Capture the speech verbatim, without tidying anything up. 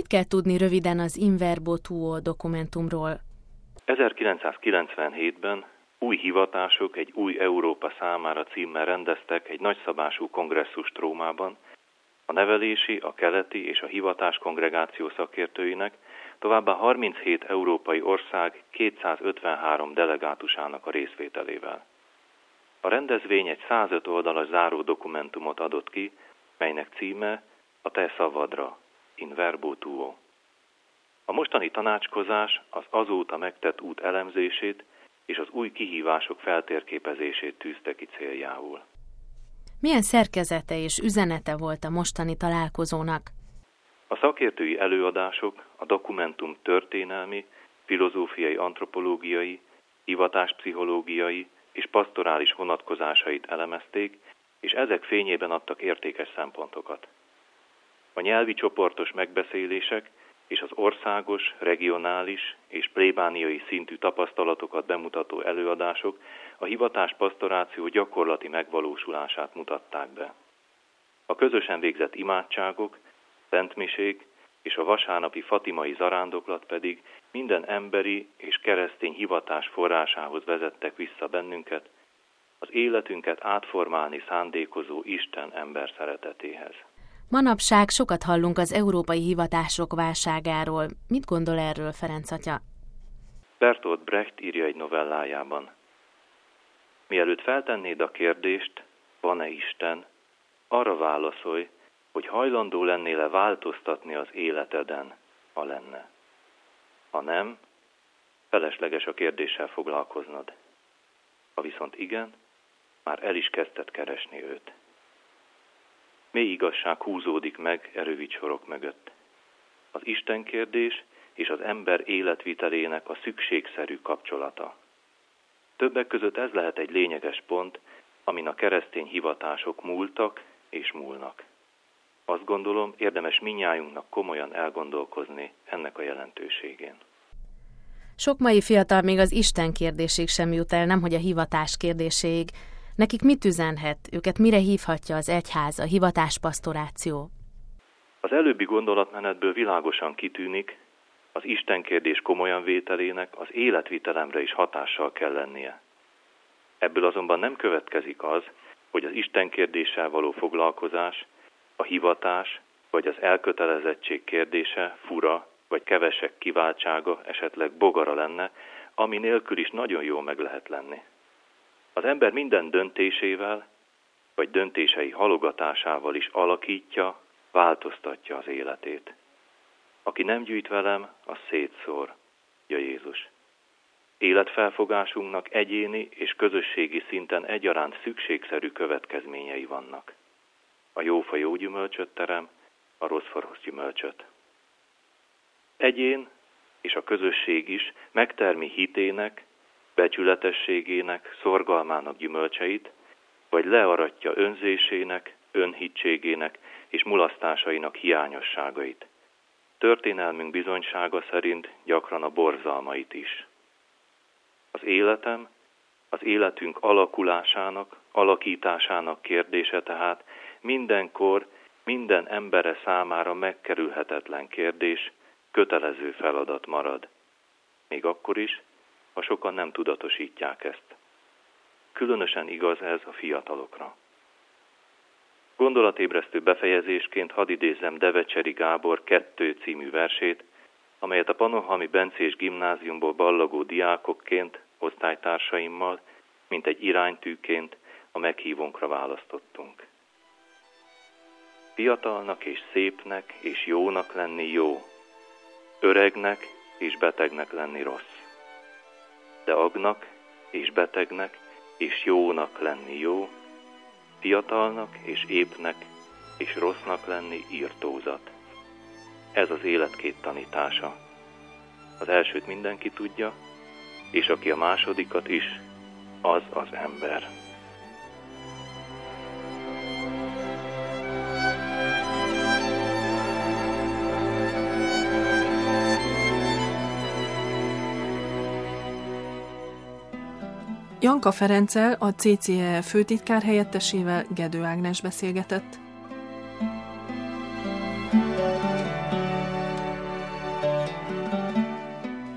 kell tudni röviden az In Verbo Tuo dokumentumról? ezerkilencszázkilencvenhétben új hivatások egy új Európa számára címmel rendeztek egy nagyszabású kongresszust Rómában, a nevelési, a keleti és a hivatás kongregáció szakértőinek, továbbá harminchét európai ország kétszázötvenhárom delegátusának a részvételével. A rendezvény egy százöt oldalas záró dokumentumot adott ki, melynek címe a te szavadra, In Verbo Tuo. A mostani tanácskozás az azóta megtett út elemzését és az új kihívások feltérképezését tűzte ki céljául. Milyen szerkezete és üzenete volt a mostani találkozónak? A szakértői előadások a dokumentum történelmi, filozófiai, antropológiai, hivatáspszichológiai és pastorális vonatkozásait elemezték, és ezek fényében adtak értékes szempontokat. A nyelvi csoportos megbeszélések és az országos, regionális és plébániai szintű tapasztalatokat bemutató előadások a hivatáspastoráció gyakorlati megvalósulását mutatták be. A közösen végzett imádságok, szentmisék és a vasárnapi fatimai zarándoklat pedig minden emberi és keresztény hivatás forrásához vezettek vissza bennünket, az életünket átformálni szándékozó Isten ember szeretetéhez. Manapság sokat hallunk az európai hivatások válságáról. Mit gondol erről, Ferenc atya? Bertolt Brecht írja egy novellájában: mielőtt feltennéd a kérdést, van-e Isten, arra válaszolj, hogy hajlandó lennél-e változtatni az életeden, ha lenne. Ha nem, felesleges a kérdéssel foglalkoznod. Ha viszont igen, már el is kezdted keresni őt. Mély igazság húzódik meg e rövid sorok mögött. Az Isten kérdés és az ember életvitelének a szükségszerű kapcsolata. Többek között ez lehet egy lényeges pont, amin a keresztény hivatások múltak és múlnak. Azt gondolom, érdemes mindnyájunknak komolyan elgondolkozni ennek a jelentőségén. Sok mai fiatal még az Isten kérdésig sem jut el, nemhogy a hivatás kérdéséig. Nekik mit üzenhet, őket mire hívhatja az egyház, a hivatáspastoráció? Az előbbi gondolatmenetből világosan kitűnik, az Isten kérdés komolyan vételének az életvitelemre is hatással kell lennie. Ebből azonban nem következik az, hogy az Isten kérdéssel való foglalkozás, a hivatás vagy az elkötelezettség kérdése fura vagy kevesek kiváltsága, esetleg bogara lenne, ami nélkül is nagyon jól meg lehet lenni. Az ember minden döntésével, vagy döntései halogatásával is alakítja, változtatja az életét. Aki nem gyűjt velem, az szétszór, mondja Jézus. Életfelfogásunknak egyéni és közösségi szinten egyaránt szükségszerű következményei vannak. A jó fa jó gyümölcsöt terem, a rossz fa rossz gyümölcsöt. Egyén és a közösség is megtermi hitének, becsületességének, szorgalmának gyümölcseit, vagy learatja önzésének, önhittségének és mulasztásainak hiányosságait. Történelmünk bizonysága szerint gyakran a borzalmait is. Az életem, az életünk alakulásának, alakításának kérdése tehát mindenkor, minden embere számára megkerülhetetlen kérdés, kötelező feladat marad. Még akkor is, ha sokan nem tudatosítják ezt. Különösen igaz ez a fiatalokra. Gondolatébresztő befejezésként hadd idézzem Devecseri Gábor kettő című versét, amelyet a Pannonhalmi Bencés Gimnáziumból ballagó diákokként, osztálytársaimmal, mint egy iránytűként a meghívónkra választottunk. Fiatalnak és szépnek és jónak lenni jó, öregnek és betegnek lenni rossz. De agnak és betegnek és jónak lenni jó, fiatalnak és épnek és rossznak lenni irtózat. Ez az élet két tanítása. Az elsőt mindenki tudja, és aki a másodikat is, az az ember. Janka Ferenccel, a cé cé e főtitkár helyettesével Gedő Ágnes beszélgetett.